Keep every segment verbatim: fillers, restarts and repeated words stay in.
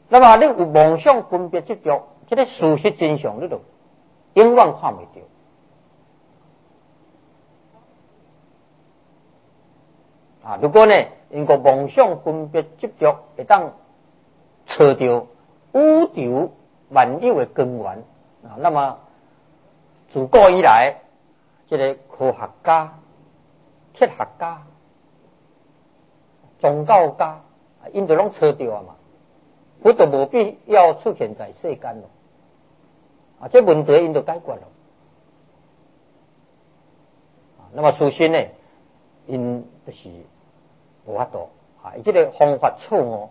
那么你有妄想分别执着，这个事实真相你就永远看袂到。啊，如果呢，因个妄想分别执着会当找到宇宙万有的根源啊，那么自古以来，这个科学家、铁学家、宗教家，因都拢找到啊嘛，佛就无必要出现在世间咯。啊，这问题因就解决了。啊，那么首先呢，因就是无法度啊，伊这个方法错误。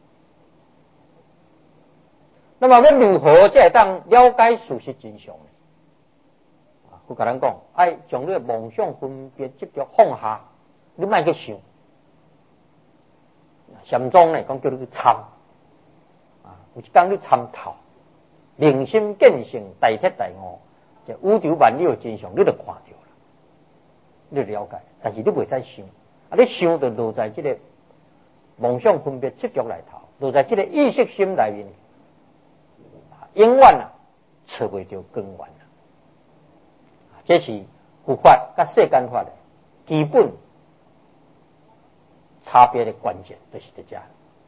那么要如何才会当了解事实真相呢？啊，我甲咱讲，爱将你的妄想分别执着放下，你莫去想。禅宗呢讲叫你去参，啊，有一天你参透，明心见性，大彻大悟，这宇宙万有的真相，你就看到了，你就了解。但是你袂使想，啊，你想就落在这个妄想分别执着内头，落在这个意识心内面，永远啊找袂到根源啊。这是佛法甲世间法的基本差别的关键，就是在这。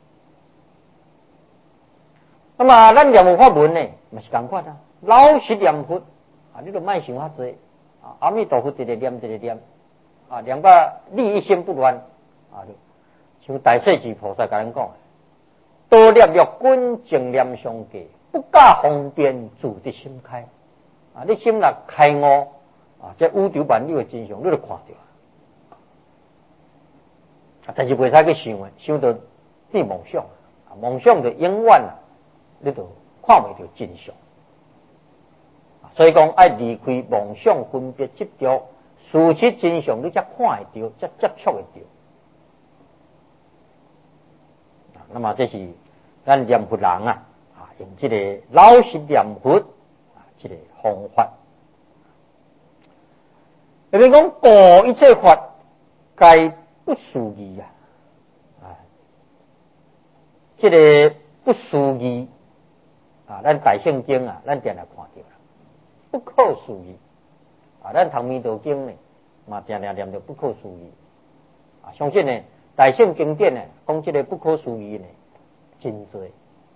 那么咱念佛法门呢，嘛是同款啊，老实念佛啊，你都莫想遐济啊，阿弥陀佛直直念直直念啊，念到你一心不乱啊，像大势至菩萨甲咱讲，多念欲君净念相继，不假方便自得心开啊，你心若开悟啊，这宇宙万有的真相你就看到啊，但是袂使去想的，想到变梦想啊，梦想就永远啊，你就看袂到真相。所以讲爱离开妄想分别执着，事实真相你才看会到，才接触会到。啊，那么这是咱念佛人啊，啊用这个老实念佛啊，这个方法。那边讲过一切法，该不属义啊，啊，这个不属义啊，咱大圣经啊，咱定来看到了，不可思议啊，咱读弥陀经呢，嘛定定念着不可思议啊，相信呢，大圣经典呢，讲这个不可思议呢，真多。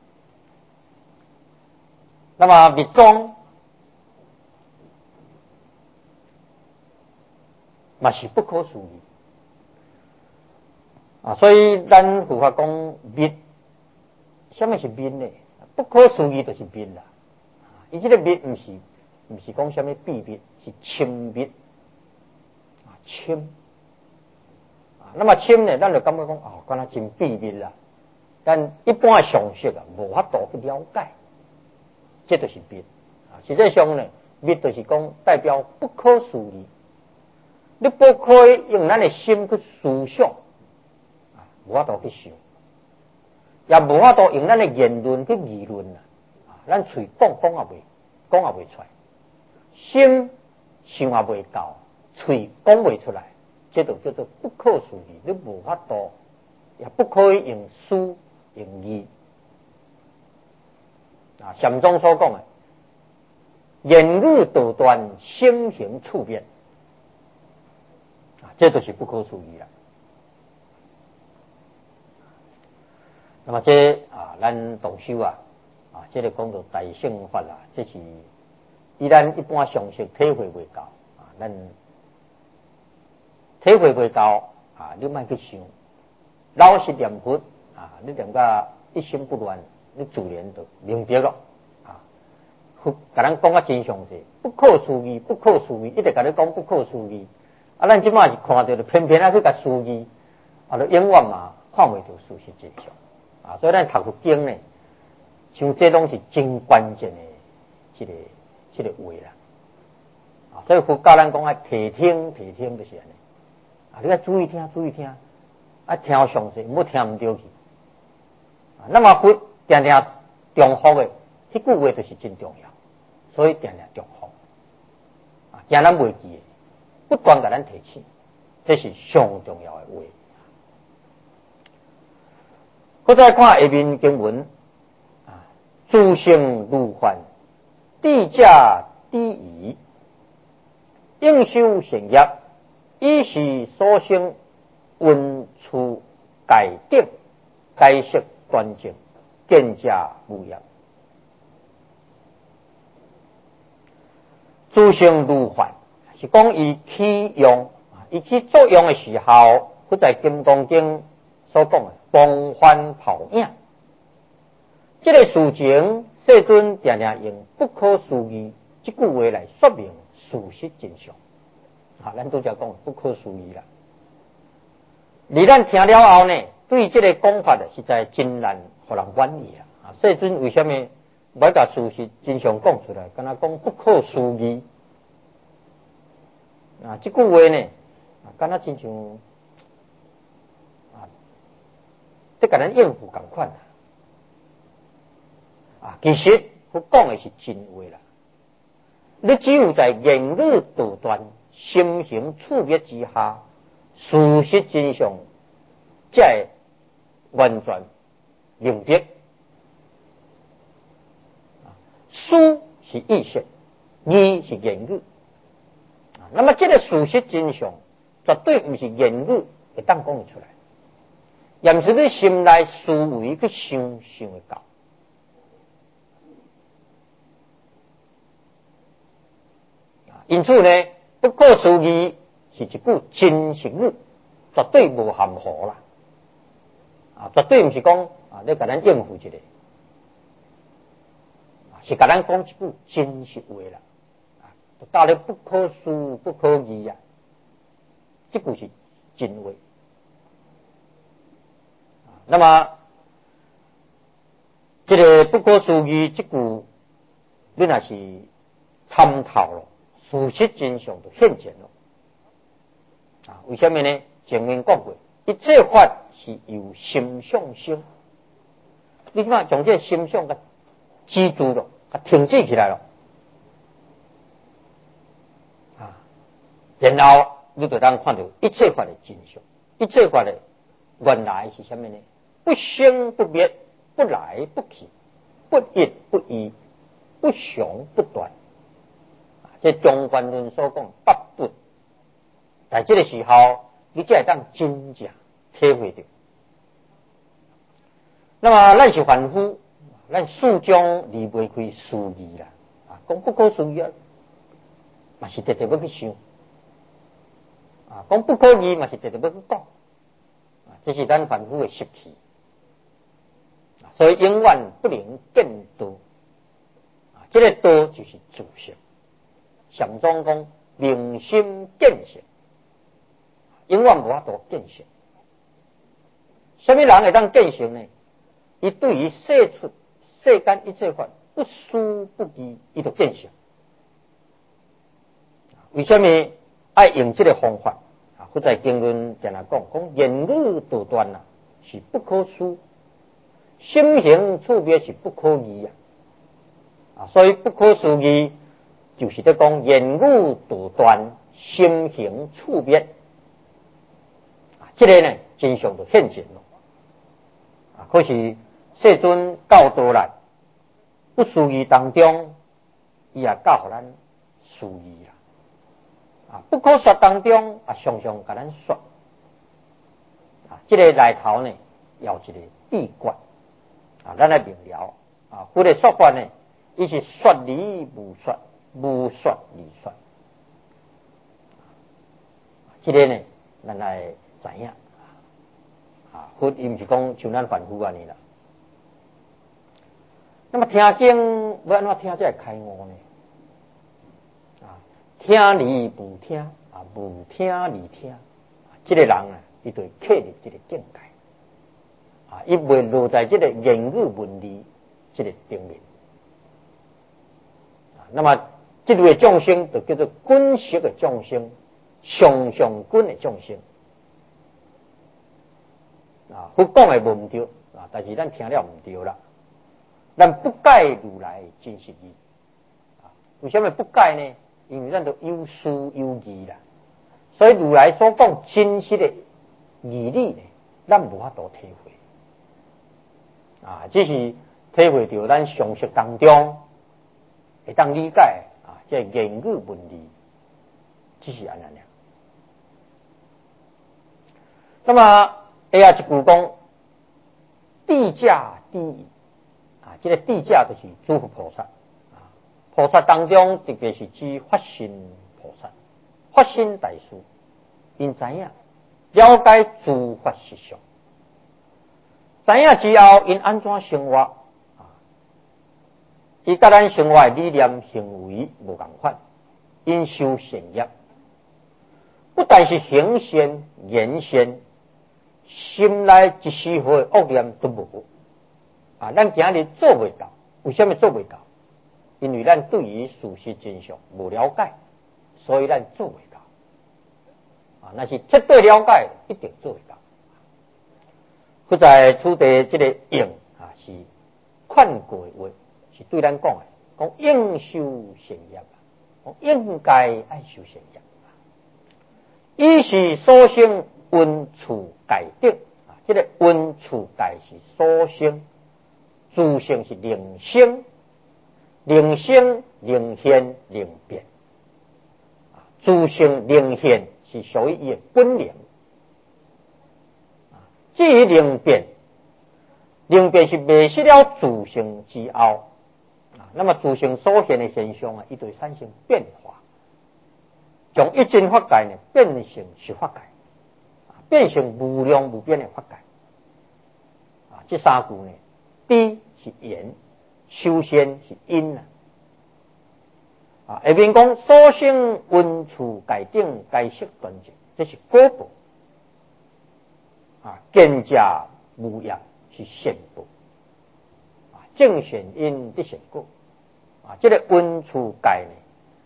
那么密宗嘛是不可思议啊，所以咱佛法讲密，什么是密呢？不可思议就是密啦。伊这个密不是不是讲什么秘密，是亲密啊，亲啊。那么亲呢，咱就感觉讲哦，敢若真秘密啦。但一般的常识啊，无法度去了解，这就是密啊。实际上呢，密就是讲代表不可思议。你不可以用咱的心去思想，啊，无法度去想，也无法度用咱的言论去议论啊，啊，咱嘴讲讲也未讲也未出来，心想也未到，嘴讲未出来，这就叫做不可思议。你无法度，也不可以用思用意啊。禅宗所讲的，言语道断，心行处变。这就是不可思议了。那么这啊，咱同修啊，啊，这个讲到大乘法啦，这是依咱一般常识体会未到啊，咱体会未到啊，你莫去想，老实念佛啊，你念到一心不乱，你自然就明白了啊。甲咱讲啊真详细，不可思议，不可思议，一直甲你讲不可思议。啊，咱即摆是看到就偏偏啊去甲思议，啊，就永远嘛看袂到事实真相啊。所以咱读佛经呢，像这拢是真关键的这个这个话啦啊。所以佛教咱讲啊，谛听谛听就是安尼啊，你要注意听注意听，啊听详细，唔好听唔对去啊。那么佛定定重复的，迄句话就是真重要，所以定定重复啊，惊咱袂记的。不断给咱提起，这是上重要的话。我再看下面经文， 诸行如幻，地价低夷，应修善业，以是所生，温处改定，改色端正，见价无业。诸行如幻，是讲伊起用，伊起作用的时候，佢在《金刚经》所讲的风帆泡影。这个事情，世尊常常用不可思议这句话来说明事实真相。啊，咱都只讲不可思议啦。而咱听了后呢，对这个讲法呢，实在真难互人满意啦。啊，世尊为什么不把事实真相讲出来？敢若讲不可思议啊，这句话呢，啊，敢若亲像啊，即甲咱应付共款。啊，其实佢讲的是真话啦。你只有在言语道断、心行处灭之下，事实真相才会完全明白。思是意识，意是言语。啊，那么这个事实真相，绝对不是言语会当讲出来，也不是你心内思维去想想会到。因此呢，不可思议是一句真实语，绝对无含糊啦。啊，绝对不是讲啊，你甲咱应付一个，是甲咱讲一句真实话啦。啊，到了不可思不可议啊，这句是真话。啊，那么这个不可思议这句，你若是参透了。事实真相就现前了。啊，为什么呢？前面讲过，一切法是由心想生。你起码将这个心想给记住了，给停止起来了。啊，然后你就当看到一切法的真相。一切法的原来是什么呢？不生不灭，不来不去，不一不异，不常不断。这中观论所讲八不，在这个时候，你才会当真正体会到。那么，咱是凡夫，咱始终离不开思议啦。啊，讲不可思议啊，嘛是直直要去想。啊，讲不可议嘛是直直要去讲。啊，这是咱凡夫的习气。所以永远不能见道。啊，这个道就是自性。禅宗讲明心见性，永远无法度见性。什么人会当见性呢？伊对于世出世间一切法不思不疑，伊就见性。为什么爱用这个方法？啊，佛在经论常常讲，讲言语道断啊，是不可思；心行处灭是不可议啊。啊，所以不可思议。就是在讲言语道断，心行处灭，啊，这个呢真相就现前了。啊，可是世尊教导咱不思议当中，伊也教互咱思议啦。啊，不可说当中啊，常常甲咱说。啊，这个内头呢，有一个闭关。啊，咱来明了。啊，佛的说法呢，伊是说理无说。无说理说，这个呢，咱来知影啊，佛伊毋是讲像咱凡夫安尼啦。那么听经要安怎听才会开悟呢？啊，听理不听啊，无听理听，这个人啊，伊就会克入这个境界啊，伊袂落在这个言语文理这个顶面啊，那么。这类众生就叫做均色的众生，上上均的众生。啊，佛讲的无唔对啊，但是咱听了唔对啦。咱不解如来真实义啊，为什么不解呢？因为咱都有思有疑啦，所以如来所讲真实的义理呢，咱无法度体会啊。这是体会到咱常识当中会当理解啊，这言语文理只是安尼样。那么下一句讲地价第一啊，这个地价就是诸佛菩萨啊，菩萨当中特别是指法身菩萨，法身大师，因知影了解诸法实相，知影之后因安怎生活啊？伊甲咱生活的理念行为无共款，因修善业，不但是行善言善。心内一丝毫的恶念都无啊！咱今日做袂到，为什么做袂到？因为咱对于事实真相无了解，所以咱做袂到。啊，那是绝对了解，一定做得到。佢在处地这个应啊，是劝过的话，是对咱讲的，讲应修善业，讲应该爱修善业。伊是所生温处界定啊，这个温处界是所生，自性是灵生，灵生灵现灵变，啊，自性灵现是属于伊的本灵，啊，至于灵变，灵变是灭失了自性之后，啊，那么自性所现的现象啊，伊就会产生变化。从一真法界呢变成实法界，变成无量无边的法界。啊，这三句呢，知是言，修仙是因啊。啊，下面讲所生温处界定界色端正，这是果报。啊，见者无业是善报。啊，正善因得善果。啊，这个温处界呢。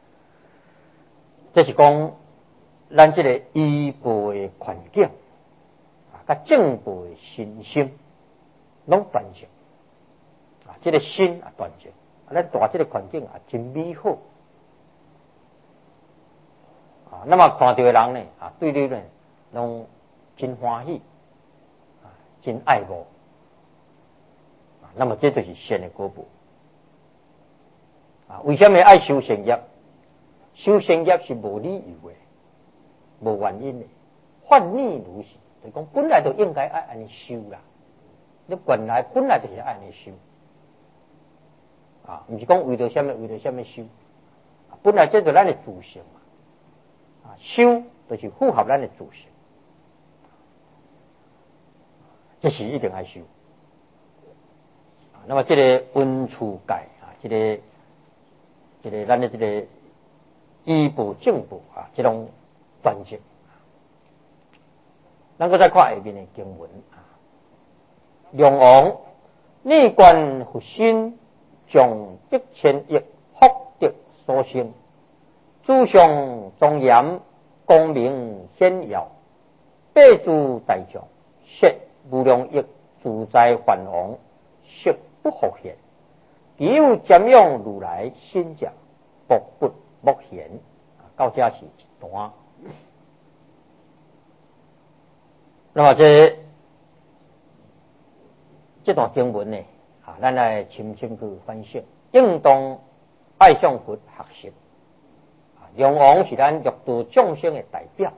这是讲咱这个医报的环境啊，甲正报的身心拢端正啊，这个心啊端正，啊，咱大这个环境啊真美好啊。那么看到的人呢啊，对你呢拢真欢喜啊，真爱慕啊。那么这就是善的果报啊。为什么爱修善业？修善业是无理由的，无原因的，犯逆如是，就讲本来就应该爱安尼修啦。你本来本来就是爱安尼修，啊，不是讲为着什么为着什么修，啊，本来这就咱的自性嘛，啊，修就是符合咱的自性，这是一定要修。啊，那么这个温处界啊，这个这个咱的这个。医报正报啊，这种端正。咱搁再看下面的经文啊，龙王逆观佛心，将得千亿福德所生，祖上庄严，光明显耀，八诸大将，摄无量亿自在梵王，摄不复现，只有瞻仰如来心者，博不目前啊，到这是一段。那么这这段经文呢，啊，咱来深深去反省，应当爱向佛学习。啊，龙王是咱六道众生的代表，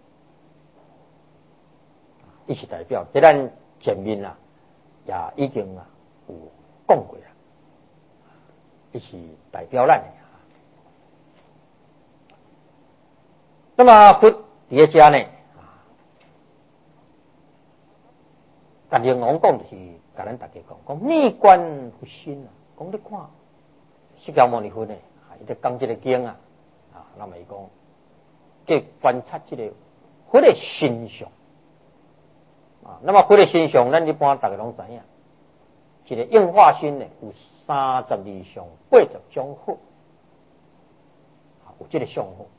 伊是代表，这咱前面啊也已经啊有讲过了，伊是代表咱的。那么佛伫遮呢，甲龙王讲就是甲咱大家讲，讲逆观佛心啊，讲你看释迦牟尼佛呢，伊在讲这个经啊，啊，那么伊讲，去观察这个佛的形象啊，那么佛的形象，咱一般大家拢知影，一个应化身呢有三十二相八十种好，有这个相好。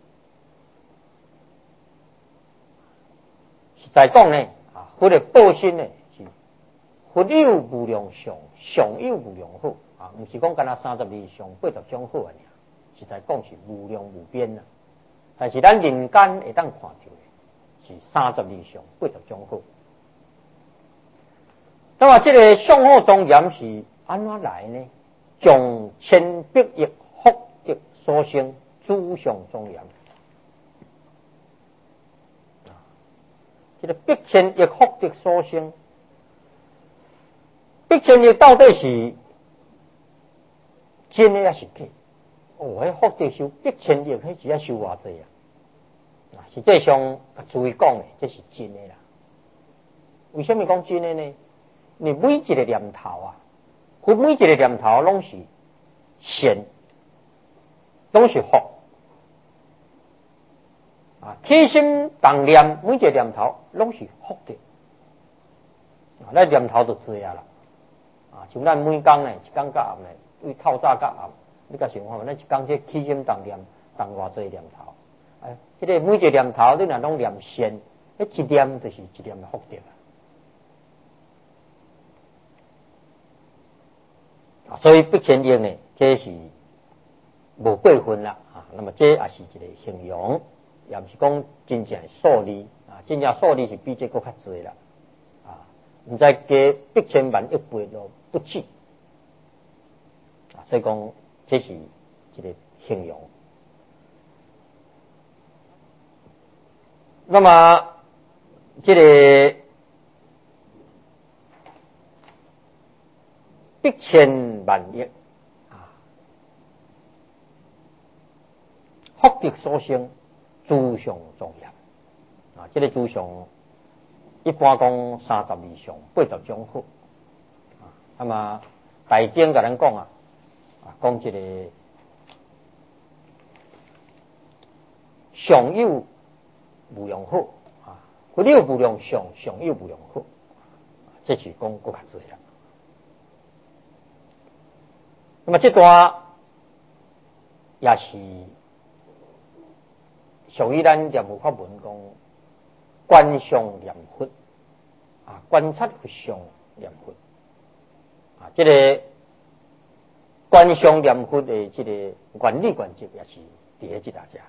在讲呢，啊，佛的报身呢是佛有无量相，相有无量好啊，不是讲干那三十二相八十种好啊，是在讲是无量无边呐。但是咱人间会当看到的是三十二相八十种好。那么这个相好庄严是安怎来呢？将千百亿福德所生，诸上庄严。这个百千亿福德所生，百千亿到底是真的还是假？哦，迄福德修百千亿，迄是要修偌济啊？啊，实际上注意讲的，这是真的啦。为什么讲真的呢？你每一个念头啊，佢每一个念头拢是善，拢是福啊。起心动念，每一个念头拢是福的啊。咱念头就这样啦啊，像咱每工呢，一工到暗呢，为透早到暗，你甲想看，咱一工这起心动念，动偌济念头。哎，这个每一个念头，你若拢念善，迄一念就是一念的福德啊。啊，所以百千亿呢，这是无过分啦啊。那么这也是一个形容，也不是讲真正数字啊，真正数字是比这个较侪啦啊，唔再加百千万亿倍都不止啊。所以讲这是一个形容。那么这个百千万亿啊，福德所生，诸上庄严啊。这个诸上一般讲三十二相，八十种好啊。那么大经甲咱讲啊，啊讲这个上有无量好啊，佢呢个无量相，上有无量好，这是讲更较侪啦。那么这段也是属于咱念佛法门讲观相念佛啊，观察佛相念佛啊，这个观相念佛的这个原理原则也是伫咧这大家，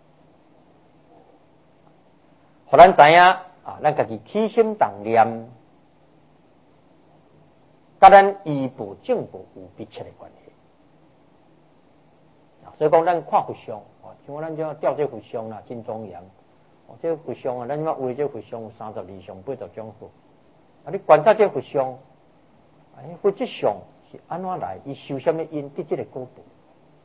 互咱知影啊，咱家己起心动念，甲咱依部正部有密切的关系。所以讲，咱看佛像，哦，像咱这吊这佛像啦，真庄严。哦，这佛像啊，咱这画这佛像有三十二相、八十种好。啊，你观察这佛像，哎，佛这相是安怎来？伊受什么因得这个果报？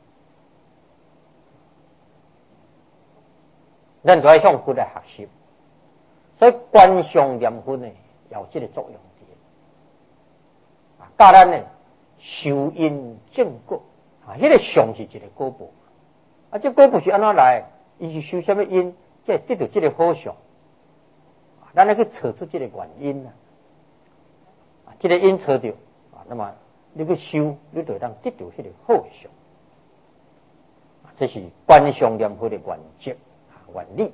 咱就要向佛来学习。所以观相念佛呢，有这个作用的。啊，教咱呢受因正果。啊，迄、那个相是一个果报，啊，这果报是安怎来？伊是受什么因，才得到这个好相？啊，咱来去找出这个原因啊，啊，这个因找到啊，那么你去修，你就当得到迄个好相。啊，这是观相念佛的原则啊，原理。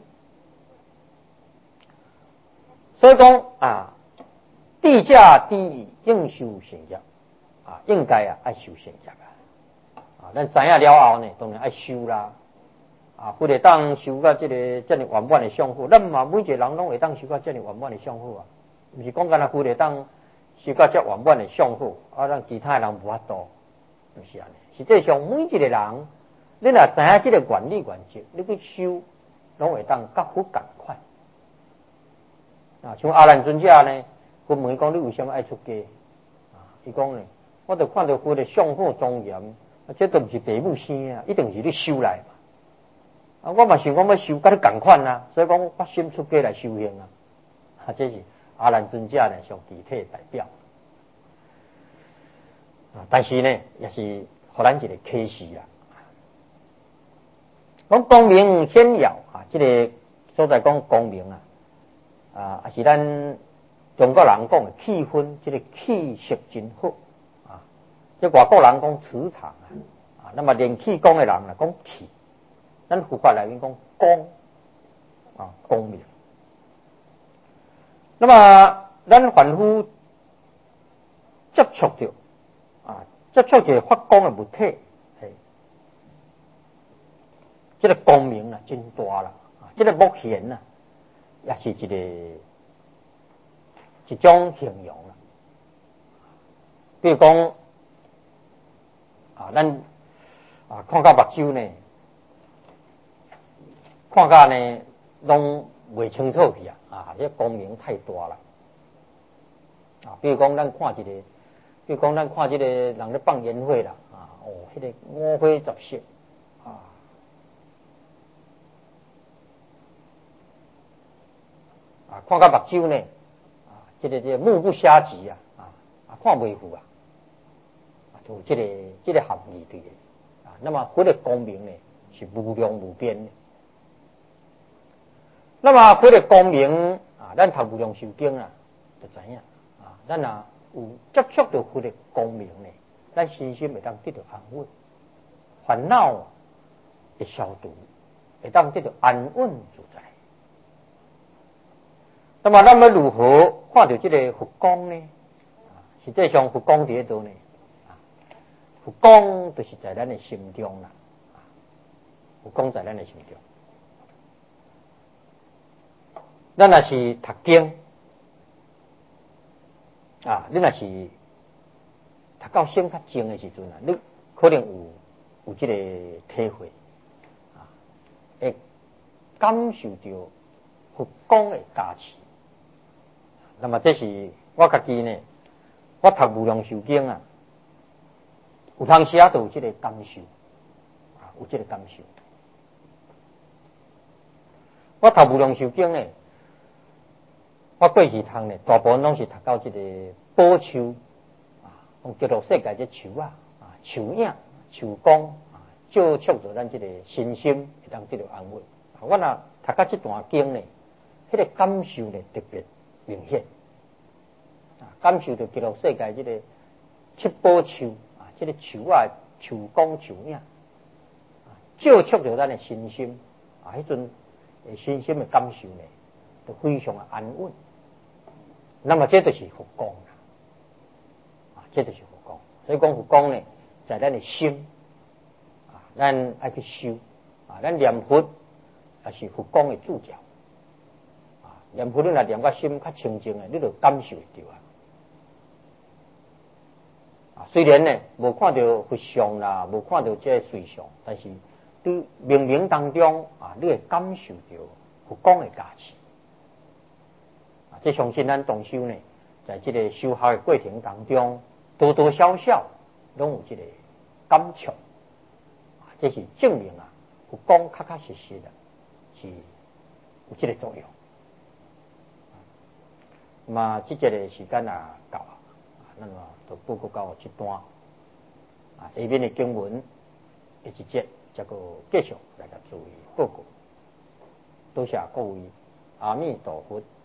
所以讲啊，地价低于应修善业啊，应该啊爱修善业啊。啊，咱知影了后呢，当然爱修啦。啊，不得当修到这个这样圆满的相好，咱嘛每一个人拢会当修到这样圆满的相好啊。不是讲干那不得当修到这圆满的相好，啊，让其他人无法度，不是安尼。实际上每一个人，你若知影这个原理原则，你去修，拢会当甲佛同款。啊，像阿难尊者呢，佢问伊讲你为什么爱出家？啊，伊讲呢，我就看到佛的相好庄严。啊，这都不是父母生啊，一定是你修来嘛。啊，我嘛想讲要修，甲你同款啊，所以讲发心出家来修行啊。啊，这是阿难尊者呢上具体的代表。啊，但是呢，也是互咱一个启示啦。讲光明显耀啊，这个所在讲光明啊，啊，也是咱中国人讲的气氛，这个气色真好。这外国人讲磁场啊，啊，那么练气功的人啊讲气，咱佛法内面讲光啊，光明。那么咱凡夫接触着啊，接触着发光的物体，哎，这个光明啊真大啦，啊，这个目显啊，也是一个一种形容啦。比如讲。 啊，咱啊看到目睭呢，看到呢拢袂清楚去啊，啊，这光明太大了。啊，比如讲咱看一个，比如讲咱看这个人咧放烟火啦，啊，哦，迄、那个五花十色，啊，啊，看到目睭呢，啊，这个这个目不暇及啊，啊，啊，看袂赴啊，啊，就这个这个含义对的，啊，那么佛的光明呢是无量无边的，那么佛的光明啊，咱读无量寿经啊，就知影。咱啊有接触到佛的光明呢，咱身心会当得到安稳，烦恼会消除，会当得到安稳自在。那么，咱们如何看到这个佛光呢？啊，实际上佛光在倒呢？啊，佛光就是在咱的心中啦。啊，佛光在咱的心中。咱若是读经。啊，你若是读到心较静的时阵啊，你可能有有这个体会，啊，会感受到佛光的加持。那么这是我家己呢，我读无量寿经啊，有当时啊都有这个感受，啊，有这个感受。我读无量寿经呢。我过去读呢，大部分拢是读到这个宝树啊，叫做世界这树啊，啊树影、树光啊，照促着咱这个身心会当得到安稳。我若读到这段经呢，迄、那个感受呢特别明显啊，感受到叫做世界这个七宝树啊，这个树啊、树光、树影啊，照促着咱的身心啊，迄阵身心的感受呢，就非常的安稳。那么这就是佛光啦，啊，这就是佛光。所以讲佛光呢，在咱的心啊，咱爱去修啊，咱念佛也是佛光的注脚啊。念佛你若念个心较清净的，你就感受得到啊。啊，虽然呢无看到佛像啦，无看到这水相，但是对冥冥当中啊，你会感受到佛光的加持。这相信咱同修呢，在这个修学的过程当中，多多少少拢有这个感触，啊，这是证明啊，佛光确确实实的是有这个作用。那么这节的时间啊到啊，那么就报告到这段啊，下面的经文一节这个继续来个注意报告。多谢各位，阿弥陀佛。